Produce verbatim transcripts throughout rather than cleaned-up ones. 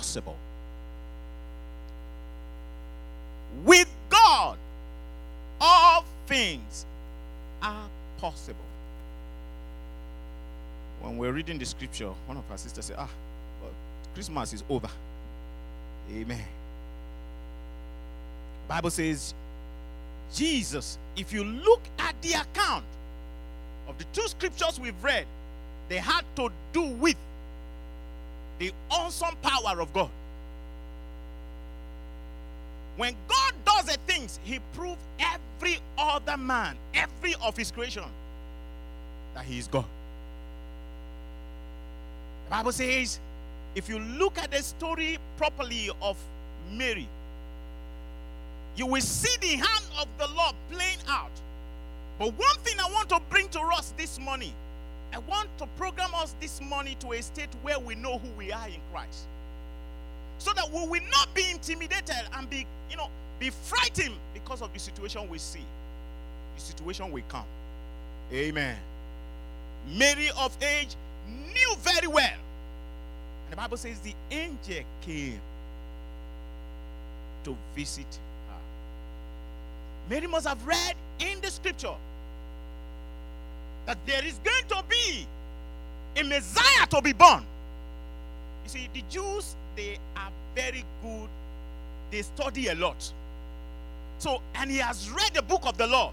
possible. With God, all things are possible. When we're reading the scripture, one of our sisters said, ah, well, Christmas is over. Amen. The Bible says, Jesus, if you look at the account of the two scriptures we've read, they had to do with the awesome power of God. When God does a thing, he proves every other man, every of his creation, that he is God. The Bible says, if you look at the story properly of Mary, you will see the hand of the Lord playing out. But one thing I want to bring to us this morning, I want to program us this morning to a state where we know who we are in Christ. So that we will not be intimidated and be, you know, be frightened because of the situation we see. The situation will come. Amen. Mary of age knew very well. And the Bible says the angel came to visit her. Mary must have read in the scripture that there is going to be a Messiah to be born. You see, the Jews, they are very good. They study a lot. So, and he has read the book of the law.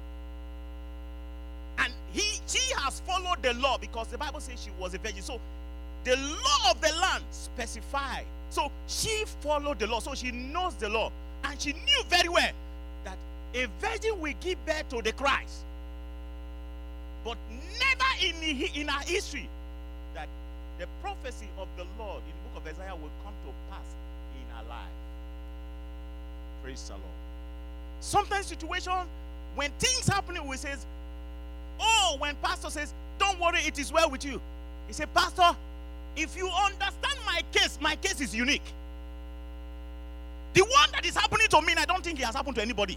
And he, she has followed the law because the Bible says she was a virgin. So, the law of the land specified. So, she followed the law. So, she knows the law. And she knew very well that a virgin will give birth to the Christ. But never in, in our history that the prophecy of the Lord in the book of Isaiah will come to pass in our life. Praise the Lord. Sometimes situation, when things happening, we says, oh, when pastor says, don't worry, it is well with you. He said, pastor, if you understand my case, my case is unique. The one that is happening to me, I don't think it has happened to anybody.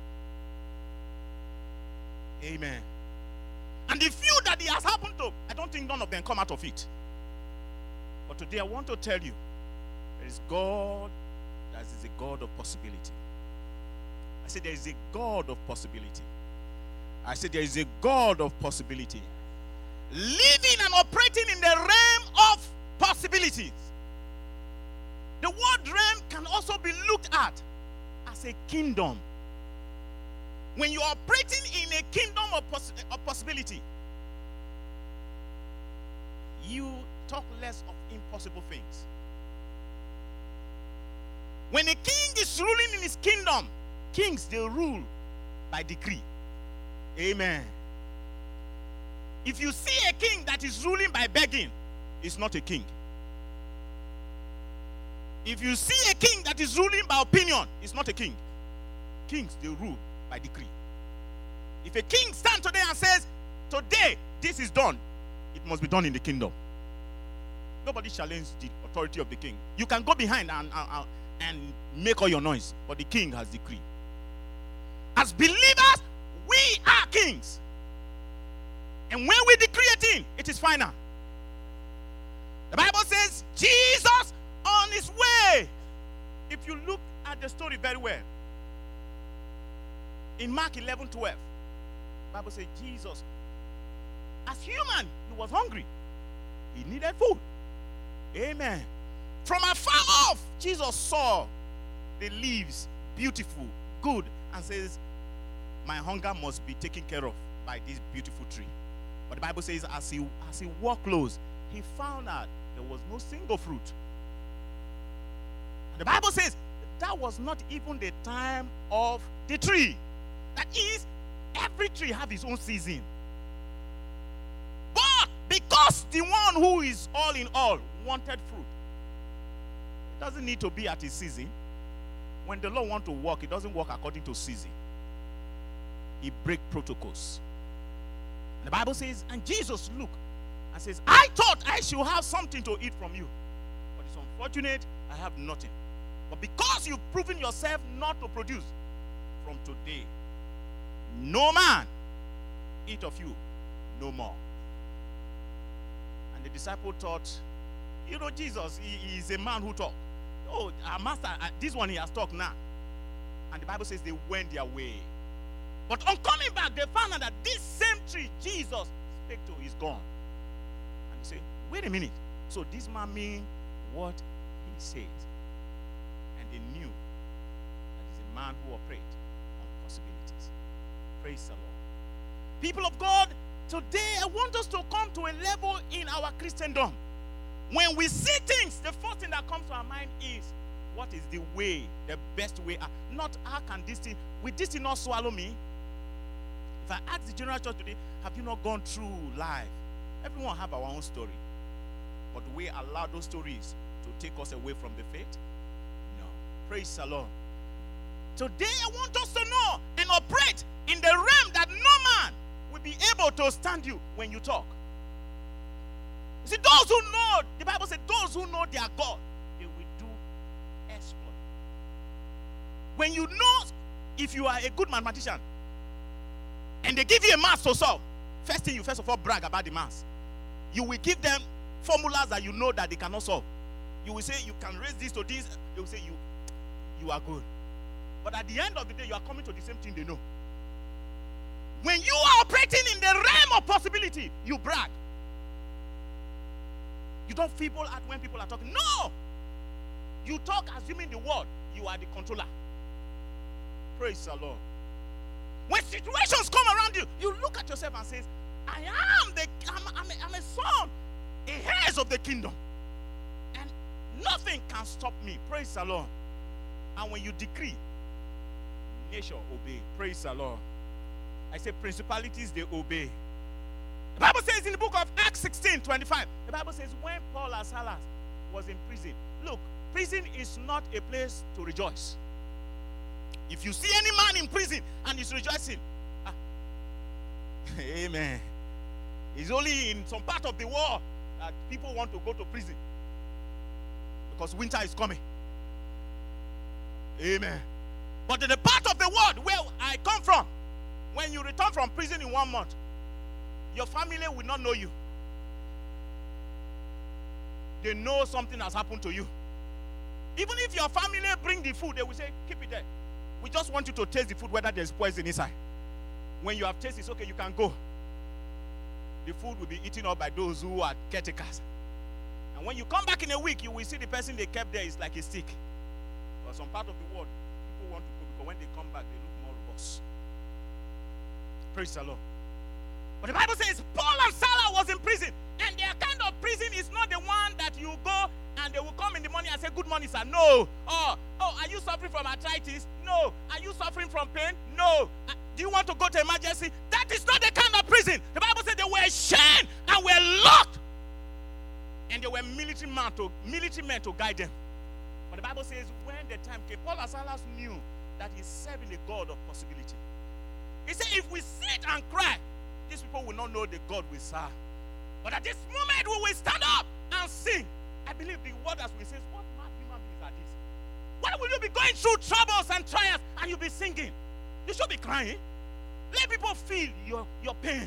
Amen. And the few that it has happened to, I don't think none of them come out of it. But today I want to tell you, there is God that is a God of possibility. I said there is a God of possibility. I said there is a God of possibility. Living and operating in the realm of possibilities. The word realm can also be looked at as a kingdom. When you are operating in a kingdom of, poss of possibility, you talk less of impossible things. When a king is ruling in his kingdom, kings, they rule by decree. Amen. If you see a king that is ruling by begging, it's not a king. If you see a king that is ruling by opinion, it's not a king. Kings, they rule by decree. If a king stands today and says, today this is done, it must be done in the kingdom. Nobody challenges the authority of the king. You can go behind and, and, and make all your noise, but the king has decree. As believers, we are kings. And when we decree a thing, it is final. The Bible says Jesus on his way. If you look at the story very well, in Mark eleven twelve, the Bible says Jesus, as human, he was hungry. He needed food. Amen. From afar off, Jesus saw the leaves, beautiful, good, and says, my hunger must be taken care of by this beautiful tree. But the Bible says as he, as he walked close, he found out there was no single fruit. And the Bible says that was not even the time of the tree. That is, every tree have its own season. But because the one who is all in all wanted fruit, it doesn't need to be at his season. When the Lord wants to walk, it doesn't work according to season. He breaks protocols. And the Bible says, and Jesus looked and says, I thought I should have something to eat from you. But it's unfortunate, I have nothing. But because you've proven yourself not to produce, from today, no man eat of you no more. And the disciple thought, You know, Jesus, he, he is a man who talks. Oh, our master, uh, this one he has talked now. And the Bible says they went their way. But on coming back, they found out that this same tree Jesus spake to is gone. And they say, wait a minute. So this man means what he says. And they knew that he's a man who operates on possibilities. Praise the Lord. People of God, today I want us to come to a level in our Christendom. When we see things, the first thing that comes to our mind is, what is the way, the best way? Not how can this thing, will this thing not swallow me? If I ask the general church today, have you not gone through life? Everyone have our own story. But do we allow those stories to take us away from the faith? No. Praise the Lord. Today I want us to know and operate in the realm that no man will be able to stand you when you talk. You see, those who know, the Bible said, those who know their God, they will do exploit. When you know, if you are a good mathematician, and they give you a math to solve, first thing you first of all brag about the math. You will give them formulas that you know that they cannot solve. You will say you can raise this to this. They will say you, you are good. But at the end of the day, you are coming to the same thing they know. When you are operating in the realm of possibility, you brag. You don't feeble at when people are talking. No! You talk assuming the word. You are the controller. Praise the Lord. When situations come around you, you look at yourself and say, I am the, I'm, I'm, a, I'm a son, a heirs of the kingdom. And nothing can stop me. Praise the Lord. And when you decree, nature obey. Praise the Lord. I say principalities, they obey. The Bible says in the book of Acts sixteen twenty-five, the Bible says when Paul and Silas was in prison. Look, prison is not a place to rejoice. If you see any man in prison and he's rejoicing, ah, amen. It's only in some part of the world that people want to go to prison because winter is coming. Amen. But in the part of the world where I come from, when you return from prison in one month, your family will not know you. They know something has happened to you. Even if your family bring the food, they will say, keep it there. We just want you to taste the food, whether there's poison inside. When you have tasted, it's okay, you can go. The food will be eaten up by those who are caretakers. And when you come back in a week, you will see the person they kept there is like a stick. But some part of the world, people want to go because when they come back, they look more robust. Praise the Lord. But the Bible says Paul and Silas was in prison. And their kind of prison is not the one that you go and they will come in the morning and say, good morning, sir. No. Oh, oh, are you suffering from arthritis? No. Are you suffering from pain? No. Uh, do you want to go to emergency? That is not the kind of prison. The Bible said they were chained and were locked. And they were military men to, military men to guide them. But the Bible says when the time came, Paul and Silas knew that he's serving a God of possibility. He said, if we sit and cry, these people will not know the God we serve. But at this moment, we will stand up and sing. I believe the word as we say, what mad human beings are these? Why will you be going through troubles and trials and you'll be singing? You should be crying. Let people feel your, your pain.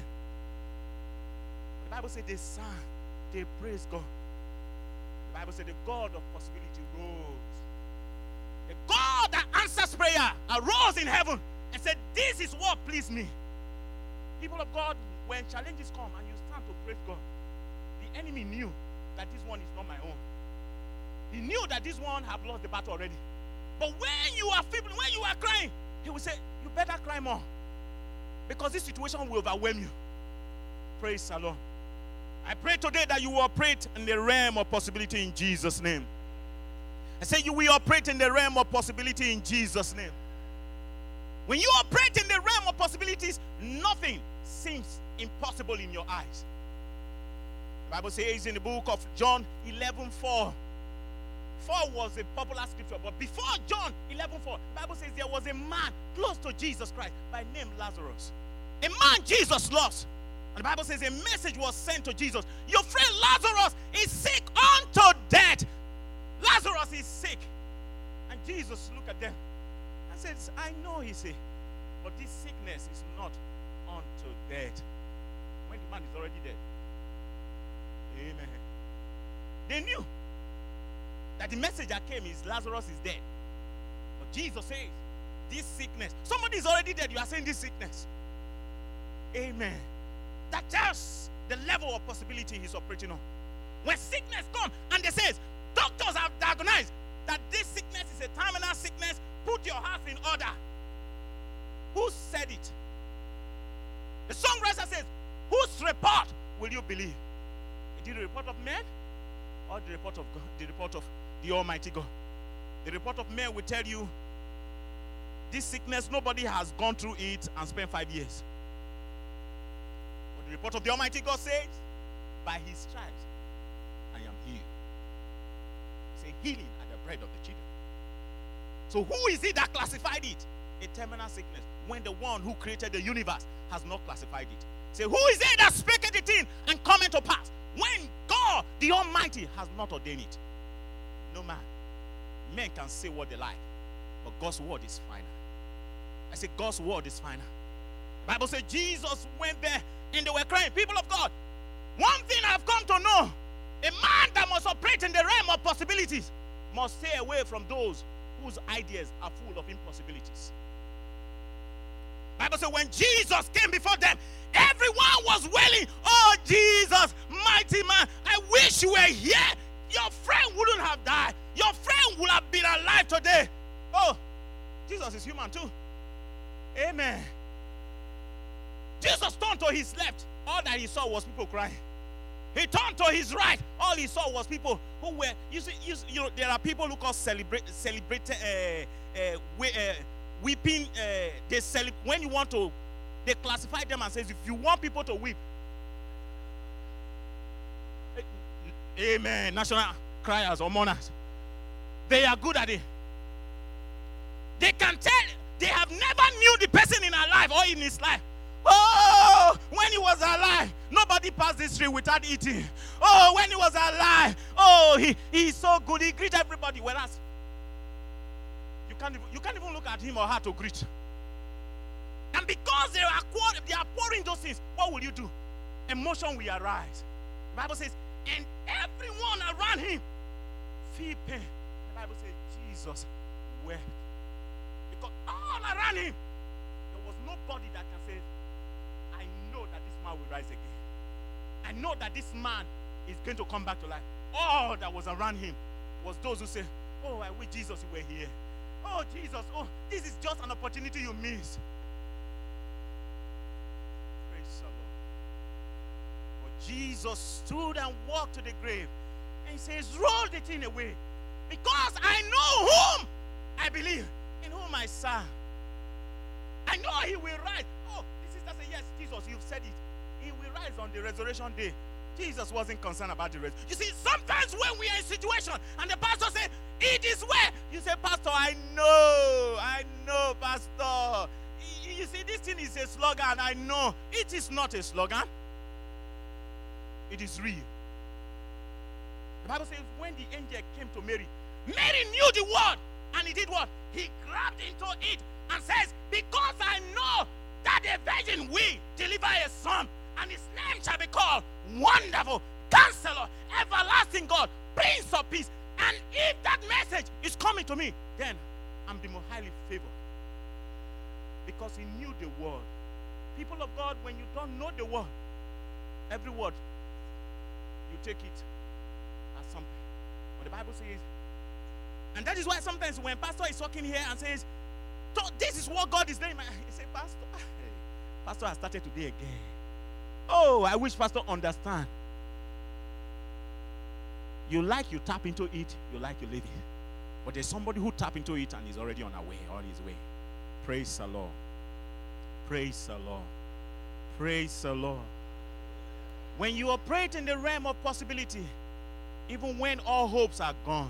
The Bible said they sang, they praised God. The Bible said the God of possibility rose. The God that answers prayer arose in heaven and said, this is what pleased me. People of God, when challenges come and you stand to praise God, the enemy knew that this one is not my own. He knew that this one have lost the battle already. But when you are feeble, when you are crying, he will say, you better cry more. Because this situation will overwhelm you. Praise the Lord. I pray today that you will operate in the realm of possibility in Jesus' name. I say you will operate in the realm of possibility in Jesus' name. When you operate in the realm of possibilities, nothing seems impossible in your eyes. The Bible says in the book of John eleven four. four was a popular scripture, but before John eleven four, the Bible says there was a man close to Jesus Christ by name Lazarus. A man Jesus lost. And the Bible says a message was sent to Jesus. Your friend Lazarus is sick unto death. Lazarus is sick. And Jesus looked at them and said, I know, he said, but this sickness is not unto death. When the man is already dead. Amen. They knew That the message that came is Lazarus is dead. But Jesus says, this sickness, somebody is already dead, you are saying this sickness. Amen. That tells the level of possibility he's operating on. When sickness comes and they says, doctors have diagnosed that this sickness is a terminal sickness, put your house in order. Who said it? The songwriter says, whose report will you believe? Is it the report of men or the report of God? The report of the Almighty God. The report of men will tell you this sickness, nobody has gone through it and spent five years. But the report of the Almighty God says, by his stripes I am healed. Say healing at the bread of the children. So who is it that classified it? A terminal sickness. When the one who created the universe has not classified it. Say, who is it that speaketh it in and cometh to pass? When God, the Almighty, has not ordained it. No man. Men can say what they like, but God's word is final. I say God's word is final. The Bible says Jesus went there and they were crying. People of God, one thing I've come to know, a man that must operate in the realm of possibilities must stay away from those whose ideas are full of impossibilities. The Bible says when Jesus came before them, everyone was wailing, oh Jesus, mighty man, I wish you were here. Your friend wouldn't have died. Your friend would have been alive today. Oh, Jesus is human too. Amen. Jesus turned to his left. All that he saw was people crying. He turned to his right. All he saw was people who were, you see, you, you know, there are people who call celebrate, celebrate, uh, uh, we, uh, weeping. Uh, they celebrate when you want to. They classify them and says, if you want people to weep, amen, national criers or mourners, they are good at it. They can tell, they have never knew the person in her life or in his life. Oh, when he was alive, nobody passed this street without eating. Oh, when he was alive, oh, he, he's so good, he greets everybody. Whereas, you can't, even, you can't even look at him or her to greet. And because they are, they are pouring those things, what will you do? Emotion will arise. The Bible says, and everyone around him feel pain. The Bible says, Jesus wept. Because all around him, there was nobody that can say, I know that this man will rise again. I know that this man is going to come back to life. All that was around him was those who say, oh, I wish Jesus you were here. Oh, Jesus, oh, this is just an opportunity you missed. Jesus stood and walked to the grave and he says, roll the thing away, because I know whom I believe, in whom I serve. I know he will rise. Oh, the sister said, yes, Jesus, you've said it. He will rise on the resurrection day. Jesus wasn't concerned about the resurrection. You see, sometimes when we are in a situation and the pastor says, it is where, you say, Pastor, I know, I know, Pastor. You see, this thing is a slogan. I know. It is not a slogan. It is real. The Bible says when the angel came to Mary, Mary knew the word, and he did what? He grabbed into it and says, because I know that the virgin will deliver a son, and his name shall be called Wonderful, Counselor, Everlasting God, Prince of Peace. And if that message is coming to me, then I'm the more highly favored. Because he knew the word. People of God, when you don't know the word, every word, you take it as something. But the Bible says, and that is why sometimes when pastor is talking here and says, this is what God is doing, he say, Pastor, Pastor has started today again. Oh, I wish Pastor understand. You like you tap into it, you like you leave it. But there's somebody who tap into it and is already on our way, on his way. Praise the Lord. Praise the Lord. Praise the Lord. When you operate in the realm of possibility, even when all hopes are gone,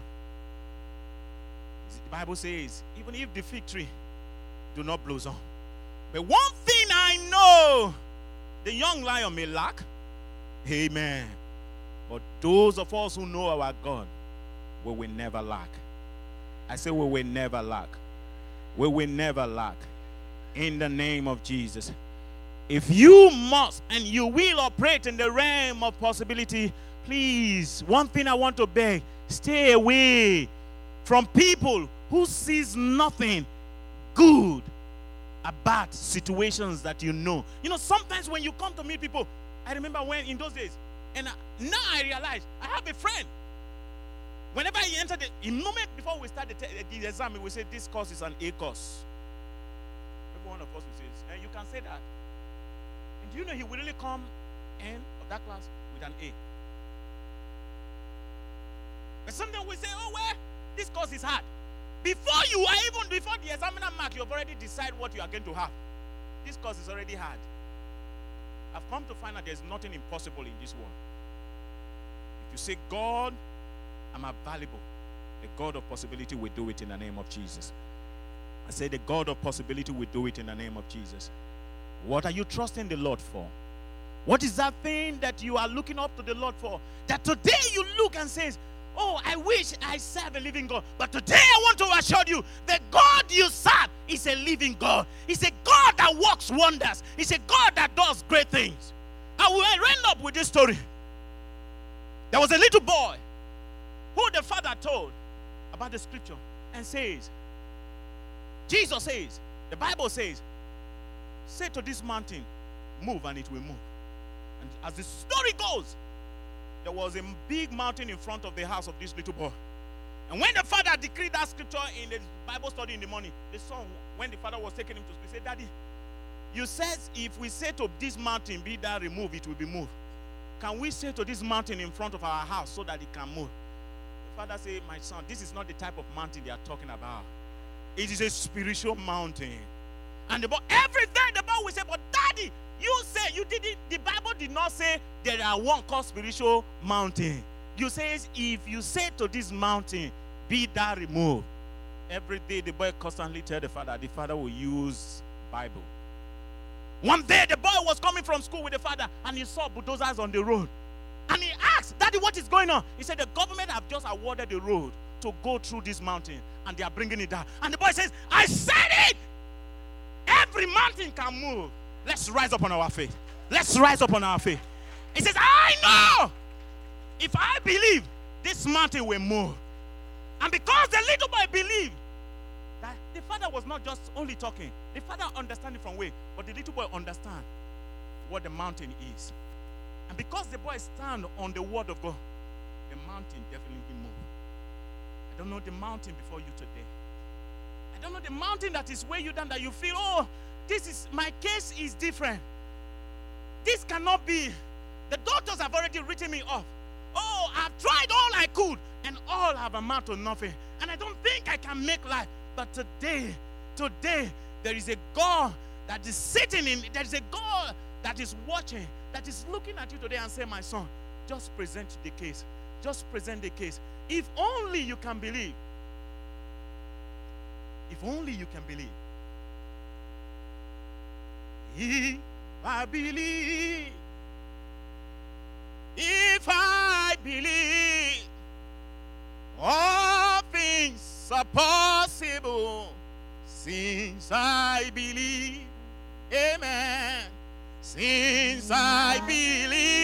the Bible says, even if the fig tree do not blossom. But one thing I know, the young lion may lack. Amen. But those of us who know our God, we will never lack. I say we will never lack. We will never lack. In the name of Jesus. If you must and you will operate in the realm of possibility, please, one thing I want to beg, Stay away from people who sees nothing good about situations that you know. You know, sometimes when you come to meet people, I remember when in those days, and now I realize I have a friend. Whenever he entered the, the moment before we start the, the exam, we say this course is an A course. Every one of us will say, and you can say that. And do you know he will really come in of that class with an A? But sometimes we say, oh, well, this course is hard. Before you are even, before the examiner mark, you've already decided what you are going to have. This course is already hard. I've come to find out there's nothing impossible in this world. If you say, God, I'm available, the God of possibility will do it in the name of Jesus. I say the God of possibility will do it in the name of Jesus. What are you trusting the Lord for? What is that thing that you are looking up to the Lord for? That today you look and says, oh, I wish I serve a living God. But today I want to assure you, the God you serve is a living God. He's a God that works wonders. He's a God that does great things. I will end up with this story. There was a little boy who the father told about the scripture and says, Jesus says, the Bible says, say to this mountain, move, and it will move. And as the story goes, there was a big mountain in front of the house of this little boy. And when the father decreed that scripture in the Bible study in the morning, the son, when the father was taking him to school, said, Daddy, you said if we say to this mountain, be thou removed, it will be moved. Can we say to this mountain in front of our house so that it can move? The father said, my son, this is not the type of mountain they are talking about. It is a spiritual mountain. And the boy, every day the boy will say, but Daddy, you say, you didn't, the Bible did not say there are one called spiritual mountain. You say, if you say to this mountain, be thou removed. Every day the boy constantly tell the father, the father will use Bible. One day the boy was coming from school with the father and he saw bulldozers on the road. And he asked, Daddy, what is going on? He said, the government have just awarded the road to go through this mountain and they are bringing it down. And the boy says, I said it! Every mountain can move. Let's rise up on our faith. Let's rise up on our faith. He says, I know if I believe, this mountain will move. And because the little boy believed, that the father was not just only talking. The father understanding from way, but the little boy understand what the mountain is. And because the boy stand on the word of God, the mountain definitely moved. I don't know the mountain before you today. I don't know the mountain that is weighing you down, that you feel, oh, this is, my case is different. This cannot be. The doctors have already written me off. Oh, I've tried all I could, and all have amounted to nothing. And I don't think I can make life. But today, today, there is a God that is sitting in, there is a God that is watching, that is looking at you today and say, my son, just present the case. Just present the case. If only you can believe. If only you can believe. If I believe, if I believe, all things are possible since I believe. Amen. Since I believe.